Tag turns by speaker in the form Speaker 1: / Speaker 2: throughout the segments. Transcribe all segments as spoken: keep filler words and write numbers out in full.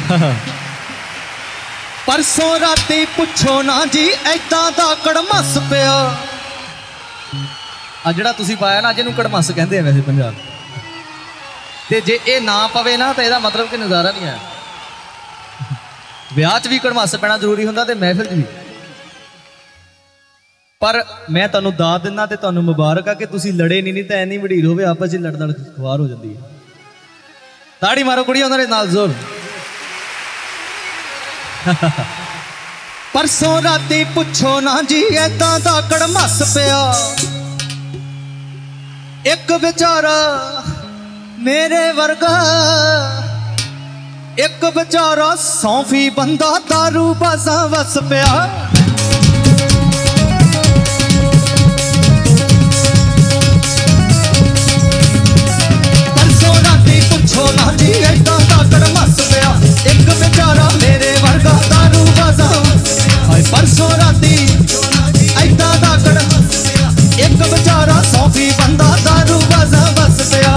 Speaker 1: परसों राती पुछो ना जी ऐदा दा कड़मस पिया। आ जिहड़ा तुसीं पाया ना अज इहनूं कड़मस कहंदे आ वैसे पंजाब ते जे ये ना पवे ना तो यदा मतलब कि नज़ारा नहीं आया। विआह च भी कड़मस पैना जरूरी हुंदा ते महफिल च भी। पर मैं तुहानूं दाद दिना ते तुहानूं मुबारक आ कि तुसीं लड़े नहीं, नहीं तो इन्नी वडीर होवे आपस च लड़ लड़ खुआर हो जाती है। ताड़ी मारो कुड़ियां उन्हां दे नाल जोर। परसों राती पुछो ना जी ऐदा दा कड़मस पिया। एक बेचारा मेरे वर्गा, एक बेचारा सौंफी बंदा दारू बाजा वस पिया। परसों राती पुछो ना जी ऐदा दा कड़मस पिया। एक बेचारा मेरे वर्गा दारू बाजा। परसों राती ऐदा दा कड़मस पिया। एक बेचारा सौंफी बंदा दारू बाजा वस पिया।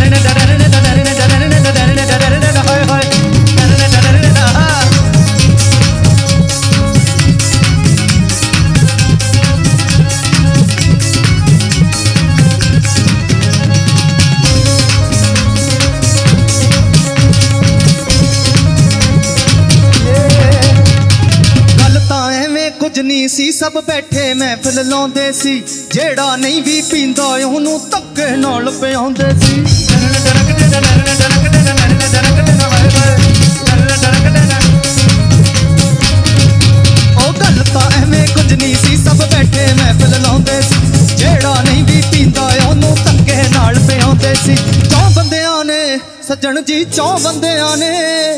Speaker 1: नहीं सी सब बैठे महफिल लाउंदे सी। जेड़ा नहीं भी पींदा ओनू धक्के नाल पिआउंदे सी। ओ गल तां एवें कुछ नहीं सी सब बैठे महफिल लाउंदे सी। जेड़ा नहीं भी पींदा ओनू धक्के नाल पिआउंदे सी। चौं बंदियां ने सज्जण जी चौं बंदियां ने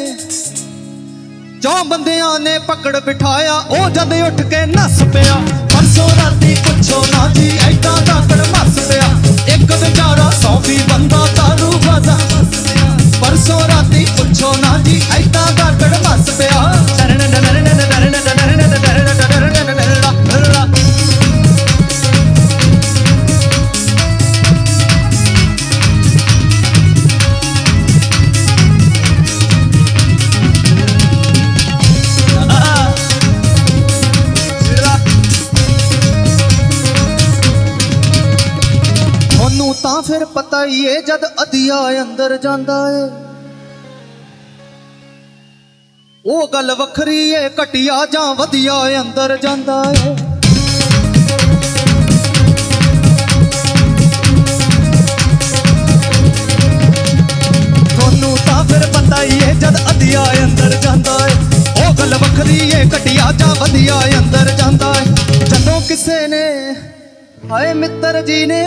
Speaker 1: चौ बंदियां ने पकड़ बिठाया ओ जद उठ के नस पिया। परसों राती पुछो ना जी ऐदा दा कड़मस पिया। एक बेचारा सौंफी बंदा दारू बाजा वस पिया। परसों राती पुछो ना जी ऐदा दा कड़मस पिया। तां फिर पता ही है जद अधिया अंदर जांदा है। ओ गल वखरी है घटिया जां वधिया अंदर जांदा है। थोनू तां फिर पता ही है जद अधिया अंदर जांदा है। ओ गल वखरी है घटिया जां वधिया अंदर जांदा है। जदों किसे ने हाय मित्र जी ने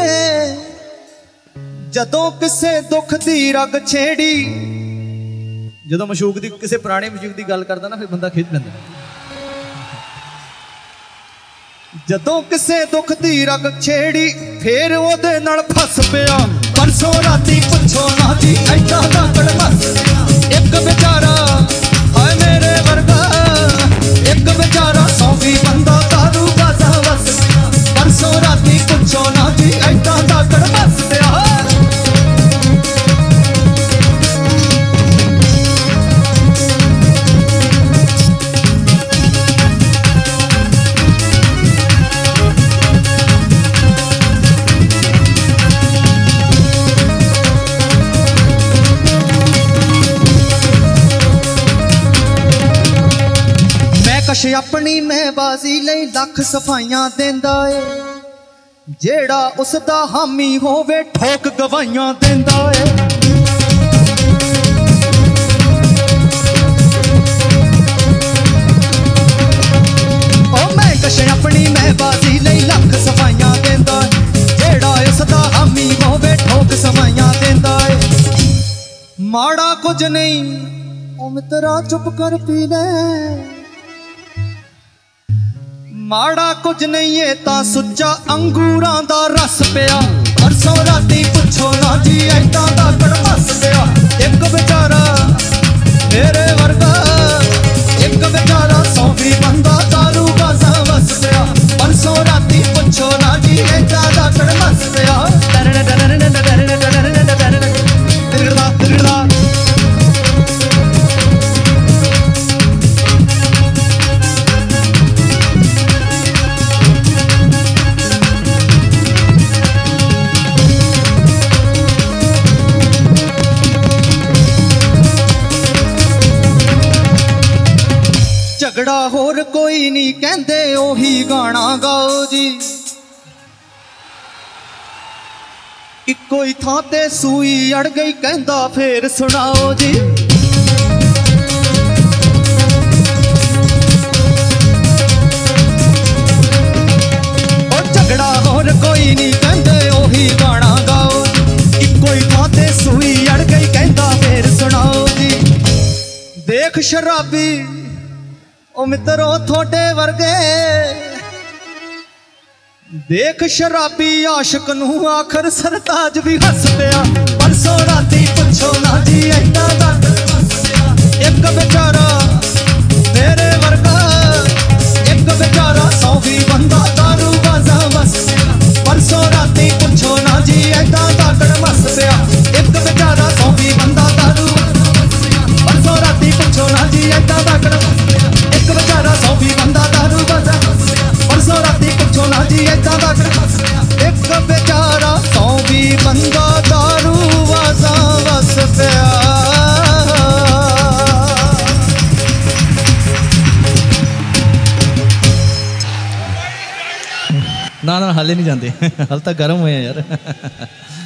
Speaker 1: जदों किसे दुख दी रग छेड़ी। जदों मशूक दी किसे पुराने मशूक दी गल करदा ना फिर बंदा खिज पैंदा। जदों किसे दुख दी रग छेड़ी फिर ओदे नाल फस पिया। परसों राती पुछो ना जी ऐदा दा कड़मस पिया। एक बेचारा हाय मेरे वर्गा, एक बेचारा सौंफी बंदा दारू बाजा वस पिया। परसों राती पुछो ना जी ऐदा दा कड़मस पिया। कश अपनी महबाजी लई लख सफाइयां देंदा है। जेड़ा उसदा हामी होवे ठोक गवाइयां देंदा है। ओ मैं कश अपनी महबाजी लई लख सफाइयां देंदा है। जेड़ा उसदा हामी होवे ठोक सफाइयां देंदा है। माड़ा कुछ नहीं ओ मित्रा चुप कर पी ले। माड़ा कुछ नहीं है ता सुच्चा अंगूरां दा रस पिया। परसों राती पुछो ना जी ऐदा दा कड़मस पिया। एक बेचारा मेरे वर्गा, एक बेचारा सौंफी बंदा दारू बाजा वस पिया। परसों राती पुछो ना जी ऐदा दा कड़मस पिया। झगड़ा होर कोई नहीं कहंदे ओही गाना गाओ जी। इको ही थां ते सूई अड़ गई कहंदा फेर सुनाओ जी। ओ झगड़ा होर कोई नहीं कहंदे ओही गाना गाओ। इको ही थां ते सूई अड़ गई कहंदा फेर सुनाओ जी। देख शराबी ओ मित्रो थोड़े वर्गे, देख शराबी आशिक नू आखर सरताज भी हस पिया। परसों राती पुछो ना जी ऐदा दा एक बेचारा मेरे वर्गा, एक बेचारा सौ भी बंदा दारू बाजा बस। परसों राती पुछो ना जी ऐदा दा मस पिया। एक बेचारा सौ भी बंदा दारू, परसों राती पुछो ना जी ऐदा दा एक बेचारा सौ भी बंदा दारू बाजा। परसों राती पुछो ना जी ऐदा दा एक बेचारा सौ भी बंदा दारू बाजा बस पिया।
Speaker 2: ना ना हाले नहीं जाते, हाल तक गर्म हुए हैं यार।